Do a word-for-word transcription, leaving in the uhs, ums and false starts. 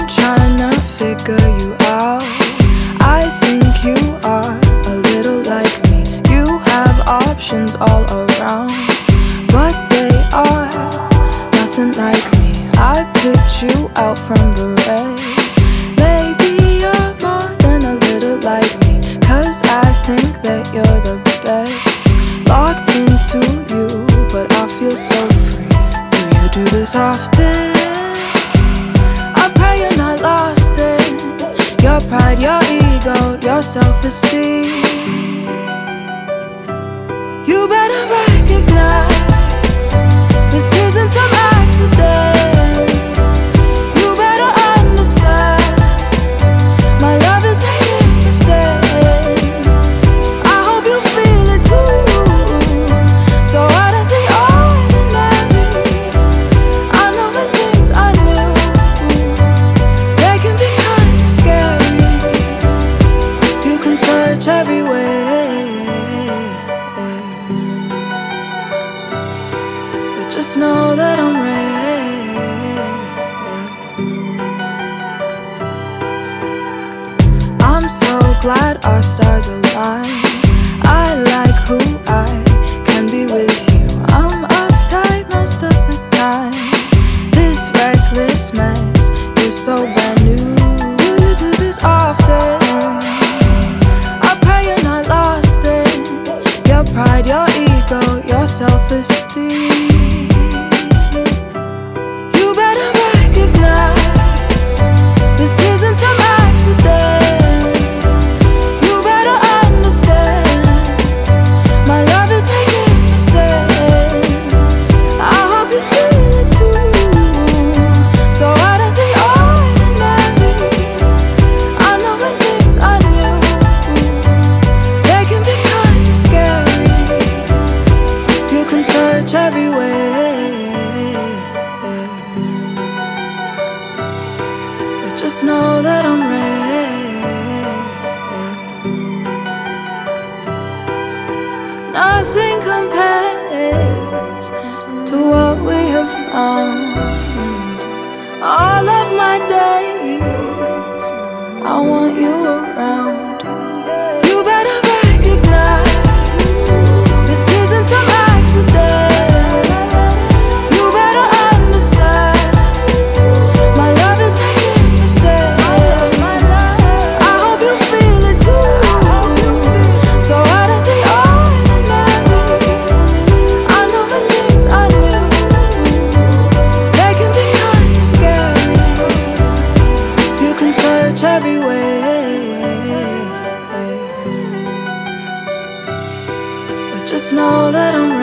I'm trying to figure you out. I think you are a little like me. You have options all around, but they are nothing like me. I picked you out from the race. Maybe you're more than a little like me, 'cause I think that you're the best. Locked into you, but I feel so free. Do you do this often? I pray you're not lost in your pride, your ego, your self-esteem. You better recognize this isn't some accident. You better understand my love is magnificent. I hope you feel it too. So out of the ordinary, I know the things I knew, they can be kind of scary. You can search everywhere, but just know that I'm ready. I'm so glad our stars align. I like who I can be with you. I'm uptight most of the time. This reckless mess is so brand new. Do you do this often? I pray you're not lost in your pride, your ego, your self-esteem. You better recognize this isn't some accident. You better understand my love is magnificent. I hope you feel it too. So out of the ordinary, I know the things I knew, they can be kind of scary. You can search everywhere, but just know that I'm ready. Nothing compares to what we have found. All of my days, I want you around. You better recognize this isn't some accident. You better understand my love is magnificent. I hope you feel it too. So out of the ordinary, I know the things I knew, they can be kind of scary. You can search everywhere, but just know that I'm